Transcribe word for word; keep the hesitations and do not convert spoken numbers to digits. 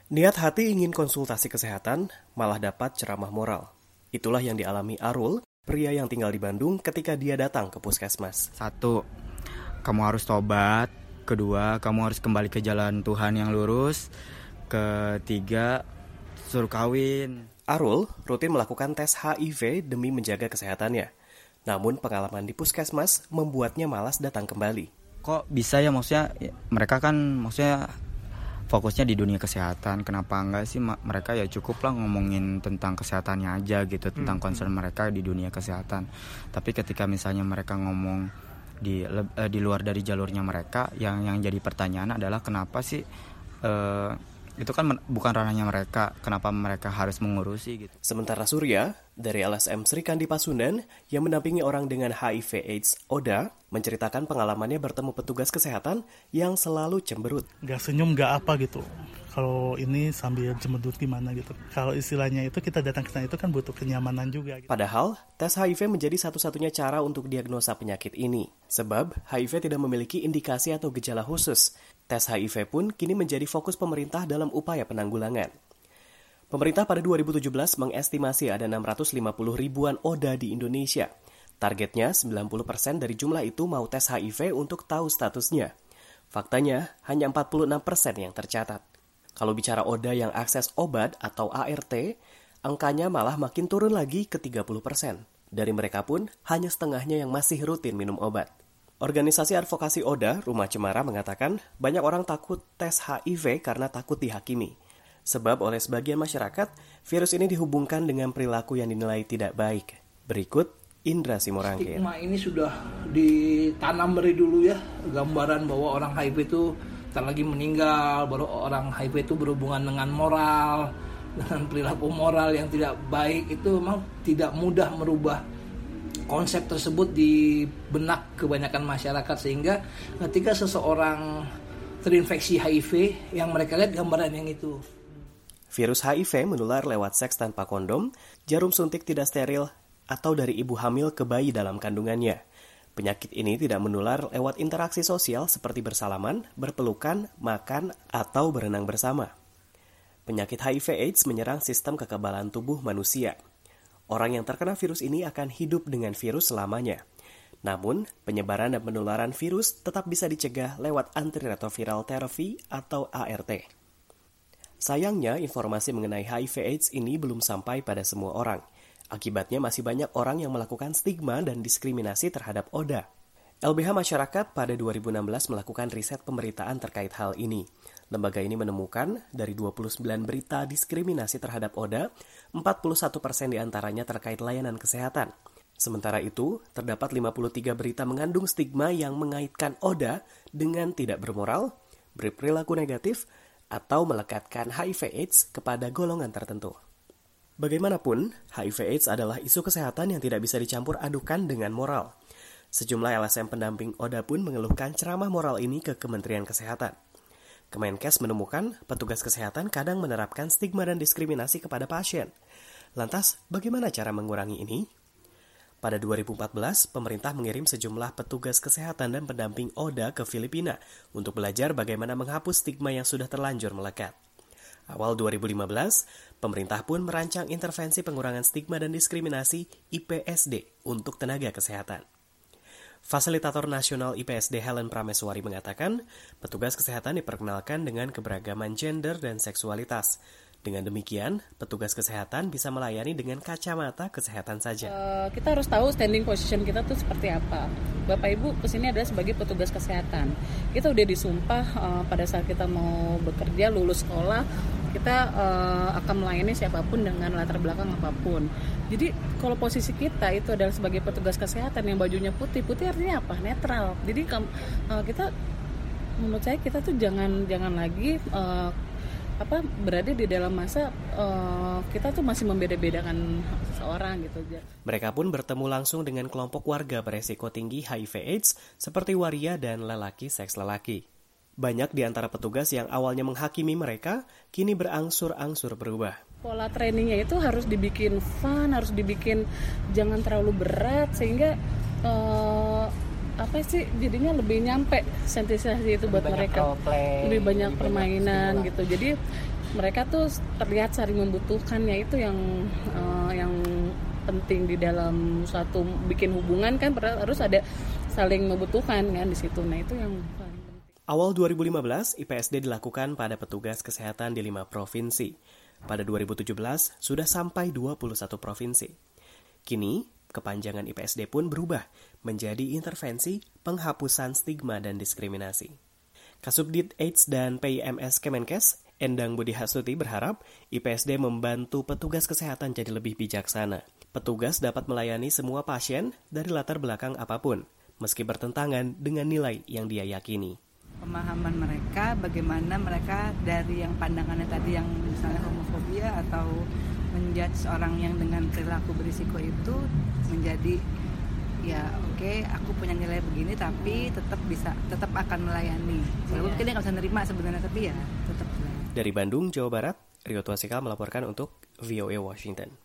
Niat hati ingin konsultasi kesehatan, malah dapat ceramah moral. Itulah yang dialami Arul, pria yang tinggal di Bandung ketika dia datang ke puskesmas. Satu, kamu harus tobat. Kedua, kamu harus kembali ke jalan Tuhan yang lurus. Ketiga, suruh kawin. Arul rutin melakukan tes H I V demi menjaga kesehatannya. Namun pengalaman di puskesmas membuatnya malas datang kembali. Kok bisa ya, maksudnya mereka kan maksudnya fokusnya di dunia kesehatan. Kenapa enggak sih mereka ya cukup lah ngomongin tentang kesehatannya aja gitu, tentang concern mereka di dunia kesehatan. Tapi ketika misalnya mereka ngomong di eh, di luar dari jalurnya mereka, yang yang jadi pertanyaan adalah kenapa sih eh, itu kan men- bukan ranahnya mereka, kenapa mereka harus mengurusi gitu. Sementara Surya, dari L S M Sri Kandi Pasundan, yang mendampingi orang dengan H I V AIDS ODA, menceritakan pengalamannya bertemu petugas kesehatan yang selalu cemberut. Gak senyum, gak apa gitu. Kalau ini sambil cemberut gimana gitu. Kalau istilahnya itu kita datang ke sana itu kan butuh kenyamanan juga. Gitu. Padahal, tes H I V menjadi satu-satunya cara untuk diagnosa penyakit ini. Sebab, H I V tidak memiliki indikasi atau gejala khusus. Tes H I V pun kini menjadi fokus pemerintah dalam upaya penanggulangan. Pemerintah pada dua ribu tujuh belas mengestimasi ada enam ratus lima puluh ribuan ODA di Indonesia. Targetnya sembilan puluh persen dari jumlah itu mau tes H I V untuk tahu statusnya. Faktanya, hanya empat puluh enam persen yang tercatat. Kalau bicara ODA yang akses obat atau A R T, angkanya malah makin turun lagi ke tiga puluh persen. Dari mereka pun, hanya setengahnya yang masih rutin minum obat. Organisasi advokasi ODA, Rumah Cemara, mengatakan banyak orang takut tes H I V karena takut dihakimi. Sebab oleh sebagian masyarakat, virus ini dihubungkan dengan perilaku yang dinilai tidak baik. Berikut Indra Simorangkir. Stigma ini sudah ditanam dari dulu ya, gambaran bahwa orang H I V itu tak lagi meninggal, baru orang H I V itu berhubungan dengan moral, dengan perilaku moral yang tidak baik. Itu memang tidak mudah merubah konsep tersebut di benak kebanyakan masyarakat, sehingga ketika seseorang terinfeksi H I V, yang mereka lihat gambaran yang itu. Virus H I V menular lewat seks tanpa kondom, jarum suntik tidak steril, atau dari ibu hamil ke bayi dalam kandungannya. Penyakit ini tidak menular lewat interaksi sosial seperti bersalaman, berpelukan, makan, atau berenang bersama. Penyakit H I V AIDS menyerang sistem kekebalan tubuh manusia. Orang yang terkena virus ini akan hidup dengan virus selamanya. Namun, penyebaran dan penularan virus tetap bisa dicegah lewat antiretroviral therapy atau A R T. Sayangnya, informasi mengenai H I V AIDS ini belum sampai pada semua orang. Akibatnya masih banyak orang yang melakukan stigma dan diskriminasi terhadap ODA. L B H Masyarakat pada dua ribu enam belas melakukan riset pemberitaan terkait hal ini. Lembaga ini menemukan dari dua puluh sembilan berita diskriminasi terhadap ODA, empat puluh satu persen diantaranya terkait layanan kesehatan. Sementara itu, terdapat lima puluh tiga berita mengandung stigma yang mengaitkan ODA dengan tidak bermoral, berperilaku negatif, atau melekatkan H I V AIDS kepada golongan tertentu. Bagaimanapun, H I V AIDS adalah isu kesehatan yang tidak bisa dicampur adukan dengan moral. Sejumlah L S M pendamping ODA pun mengeluhkan ceramah moral ini ke Kementerian Kesehatan. Kemenkes menemukan petugas kesehatan kadang menerapkan stigma dan diskriminasi kepada pasien. Lantas, bagaimana cara mengurangi ini? Pada dua ribu empat belas, pemerintah mengirim sejumlah petugas kesehatan dan pendamping ODA ke Filipina untuk belajar bagaimana menghapus stigma yang sudah terlanjur melekat. Awal dua ribu lima belas, pemerintah pun merancang intervensi pengurangan stigma dan diskriminasi I P S D untuk tenaga kesehatan. Fasilitator Nasional I P S D Helen Prameswari mengatakan, petugas kesehatan diperkenalkan dengan keberagaman gender dan seksualitas. Dengan demikian, petugas kesehatan bisa melayani dengan kacamata kesehatan saja. Uh, kita harus tahu standing position kita tuh seperti apa. Bapak Ibu kesini adalah sebagai petugas kesehatan. Kita udah disumpah uh, pada saat kita mau bekerja, lulus sekolah, kita uh, akan melayani siapapun dengan latar belakang apapun. Jadi kalau posisi kita itu adalah sebagai petugas kesehatan yang bajunya putih, putih artinya apa? Netral. Jadi uh, kita, menurut saya kita tuh jangan jangan lagi uh, apa berada di dalam masa uh, kita tuh masih membeda-bedakan seseorang gitu aja. Mereka pun bertemu langsung dengan kelompok warga beresiko tinggi H I V AIDS seperti waria dan lelaki seks lelaki. Banyak di antara petugas yang awalnya menghakimi mereka kini berangsur-angsur berubah. Pola trainingnya itu harus dibikin fun, harus dibikin jangan terlalu berat sehingga uh, apa sih jadinya lebih nyampe sensasi itu buat mereka, lebih banyak permainan gitu. Jadi mereka tuh terlihat saling membutuhkannya, itu yang uh, yang penting di dalam suatu bikin hubungan kan harus ada saling membutuhkan kan di situ. Nah, itu yang paling penting. Awal dua ribu lima belas, I P S D dilakukan pada petugas kesehatan di lima provinsi. Pada dua ribu tujuh belas, sudah sampai dua puluh satu provinsi. Kini, kepanjangan I P S D pun berubah menjadi intervensi penghapusan stigma dan diskriminasi. Kasubdit AIDS dan P I M S Kemenkes, Endang Budi Hasuti berharap I P S D membantu petugas kesehatan jadi lebih bijaksana. Petugas dapat melayani semua pasien dari latar belakang apapun, meski bertentangan dengan nilai yang dia yakini. Pemahaman mereka, bagaimana mereka dari yang pandangannya tadi yang misalnya homofobia atau menjudge orang yang dengan perilaku berisiko itu menjadi ya oke okay, aku punya nilai begini tapi tetap bisa tetap akan melayani. Walaupun mungkin dia nggak bisa nerima sebenarnya tapi ya tetap melayani. Dari Bandung, Jawa Barat, Rio Tuasikal melaporkan untuk V O A Washington.